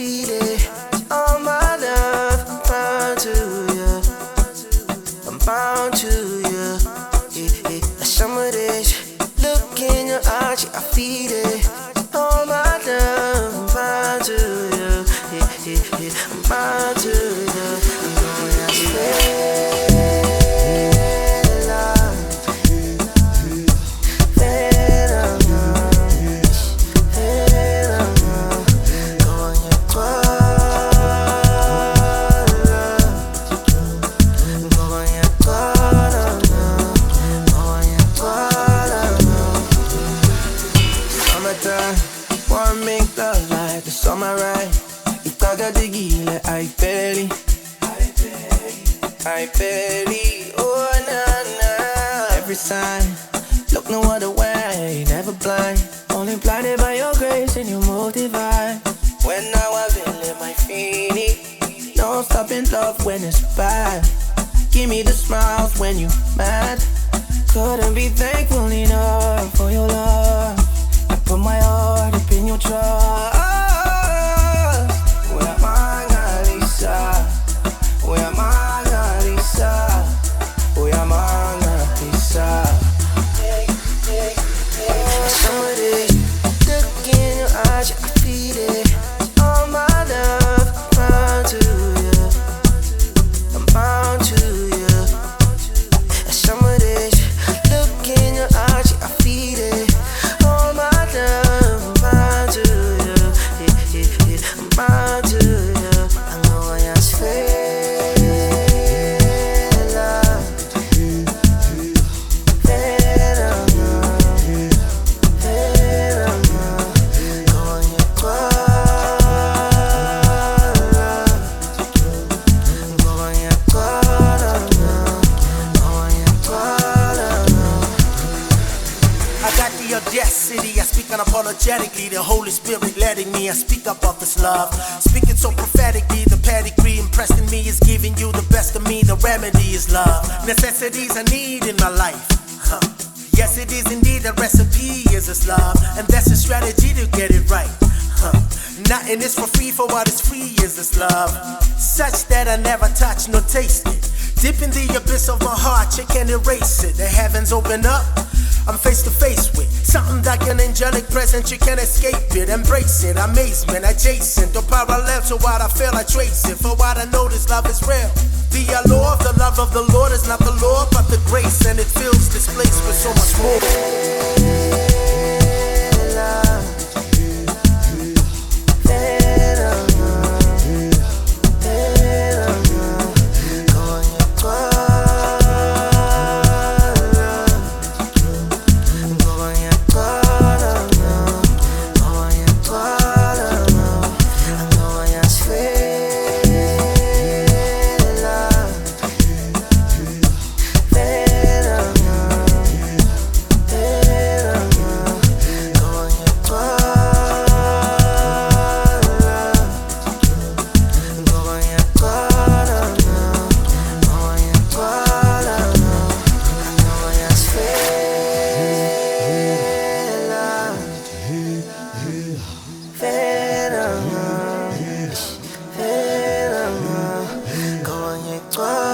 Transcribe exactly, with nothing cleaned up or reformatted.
feed it. All my love, I'm bound to you. I'm bound to you. Yeah, yeah. Some of this, look in your eyes, yeah, I feed it. All my love, I'm bound to you. Yeah, yeah, yeah. I'm bound to you. You know I swear. Wanna make love like the summer right. Itaga de gile, ay peli, ay peli, oh na na. Every sign, look no other way, never blind. Only blinded by your grace and your move divine. When now I feel my feeling, no stopping love when it's bad. Give me the smiles when you mad. Couldn't be thankful enough for your love. Put my heart up in your trust. Where Mona Lisa? Where Mona Lisa? Where Mona Lisa? Somebody look in your eyes, I feed it. All my love, I'm bound to you. I'm bound to you. Somebody look in your eyes, I feed it. Audacity, I speak unapologetically. The Holy Spirit letting me, I speak up of His love. Speaking so prophetically, the pedigree impressed in me is giving you the best of me. The remedy is love. Necessities I need in my life. Huh. Yes, it is indeed a recipe is His love, and that's a strategy to get it right. Huh. Nothing is for free, for what is free is His love. Such that I never touch nor taste it. Dip in the abyss of my heart, you can't erase it. The heavens open up, I'm face to face with something like an angelic presence, you can't escape it. Embrace it, amazement, adjacent, or parallel to what I feel, I trace it. For what I know, this love is real. The allure of the love of the Lord is not the Lord, but the grace, and it fills this place with so much more. Go on,